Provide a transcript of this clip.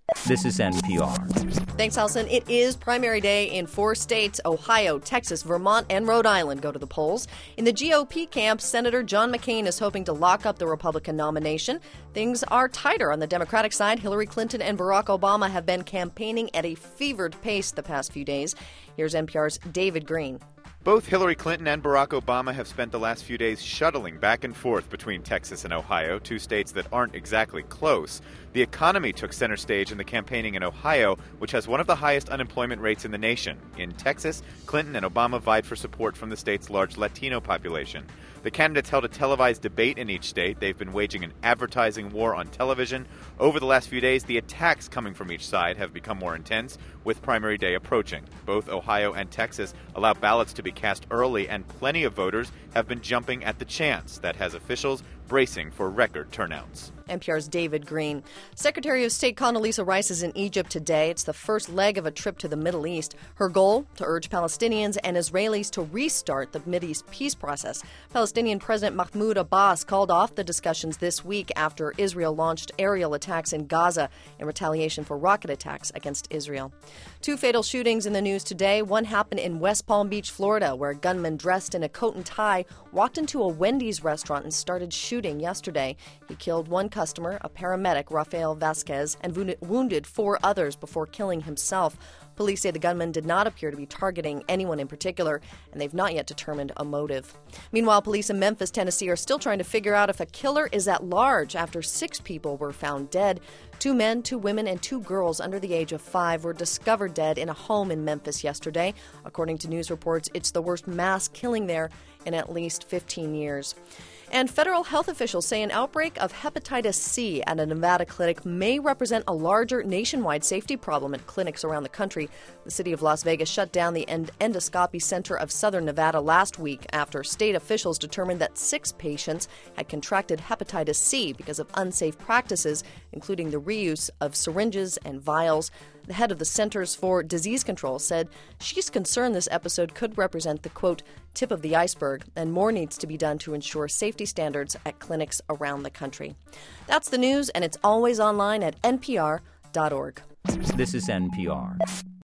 This is NPR. Thanks, Allison. It is primary day in 4 states. Ohio, Texas, Vermont, and Rhode Island go to the polls. In the GOP camp, Senator John McCain is hoping to lock up the Republican nomination. Things are tighter on the Democratic side. Hillary Clinton and Barack Obama have been campaigning at a fevered pace the past few days. Here's NPR's David Green. Both Hillary Clinton and Barack Obama have spent the last few days shuttling back and forth between Texas and Ohio, 2 states that aren't exactly close. The economy took center stage in the campaigning in Ohio, which has one of the highest unemployment rates in the nation. In Texas, Clinton and Obama vied for support from the state's large Latino population. The candidates held a televised debate in each state. They've been waging an advertising war on television. Over the last few days, the attacks coming from each side have become more intense, with primary day approaching. Both Ohio and Texas allow ballots to be cast early, and plenty of voters have been jumping at the chance. That has officials bracing for record turnouts. NPR's David Green. Secretary of State Condoleezza Rice is in Egypt today. It's the first leg of a trip to the Middle East. Her goal, to urge Palestinians and Israelis to restart the Mideast peace process. Palestinian President Mahmoud Abbas called off the discussions this week after Israel launched aerial attacks in Gaza in retaliation for rocket attacks against Israel. 2 fatal shootings in the news today. One happened in West Palm Beach, Florida, where a gunman dressed in a coat and tie walked into a Wendy's restaurant and started shooting yesterday. He killed one customer, a paramedic, Rafael Vasquez, and wounded 4 others before killing himself. Police say the gunman did not appear to be targeting anyone in particular, and they've not yet determined a motive. Meanwhile, police in Memphis, Tennessee are still trying to figure out if a killer is at large after 6 people were found dead. 2 men, 2 women, and 2 girls under the age of 5 were discovered dead in a home in Memphis yesterday. According to news reports, it's the worst mass killing there in at least 15 years. And federal health officials say an outbreak of hepatitis C at a Nevada clinic may represent a larger nationwide safety problem at clinics around the country. The city of Las Vegas shut down the endoscopy center of Southern Nevada last week after state officials determined that 6 patients had contracted hepatitis C because of unsafe practices, including the reuse of syringes and vials. The head of the Centers for Disease Control said she's concerned this episode could represent the, quote, tip of the iceberg, and more needs to be done to ensure safety standards at clinics around the country. That's the news, and it's always online at npr.org. This is NPR.